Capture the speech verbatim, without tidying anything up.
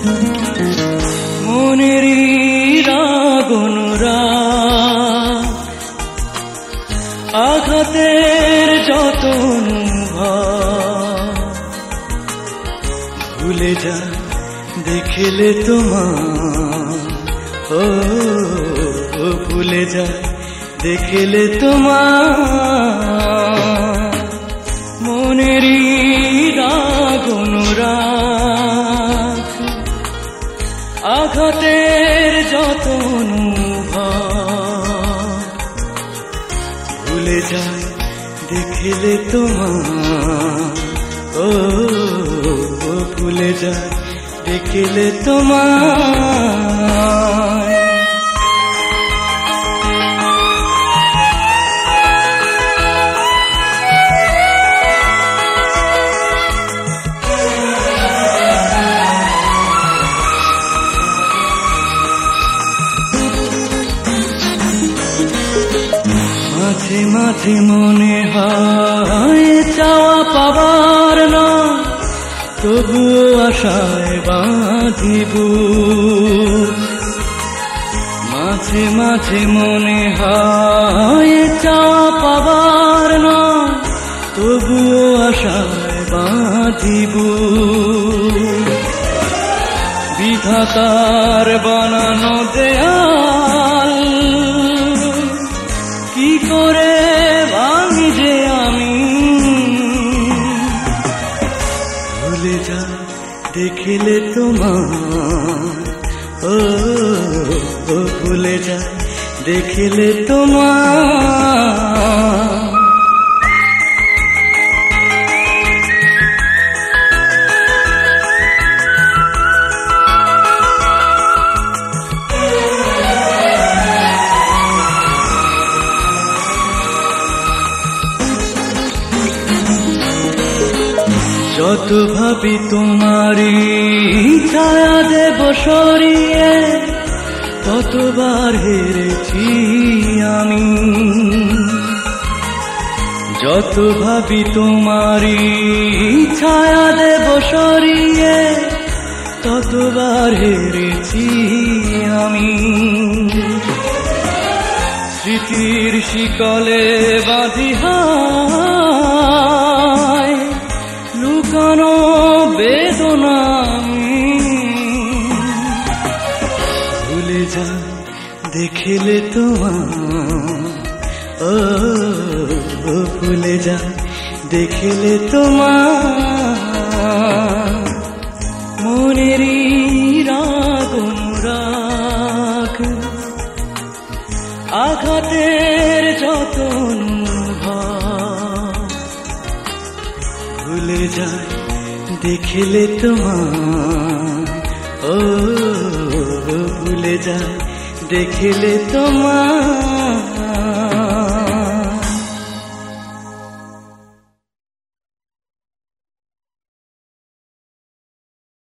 মনেরই রাগ অনুরাগ, আঘাতের যত অনুভব ভুলে যা দেখলে তোমার, ও ভুলে যা দেখলে তোমার। মনেরই রাগ অনুরাগ, আঘাতের যত অনুভব ভুলে যায় দেখলে তোমার, ও ভুলে যায় দেখলে তোমার। মাঝে মাঝে মনে হয় চাওয়া পাবার না, তবুও আশায় বাঁধিব। মাঝে মাঝে মনে হয় চাওয়া পাবার না, তবুও আশায় বাঁধিব। বিধাতার বানানো দেয়াল কি করে ভাঙি যে আমি, ভুলে যা দেখলে তোমার, ও ভুলে যা দেখলে তোমার। যত ভাবি তোমারই ছায়া দেব সরিয়ে, ততবার হেরেছি আমি। যত ভাবি তোমারই ছায়া দেব সরিয়ে, ততবার হেরেছি আমি। স্মৃতির শিকলে বাঁধিহায় লুকানো বেদনা আমি, ভুলে যা দেখলে তোমার, ও ভুলে যা দেখলে তোমার। মনেরই রাগ অনুরাগ, আঘাতের যত অনুভব ভুলে যায় দেখলে তোমার, ও ভুলে যায় দেখলে তোমার।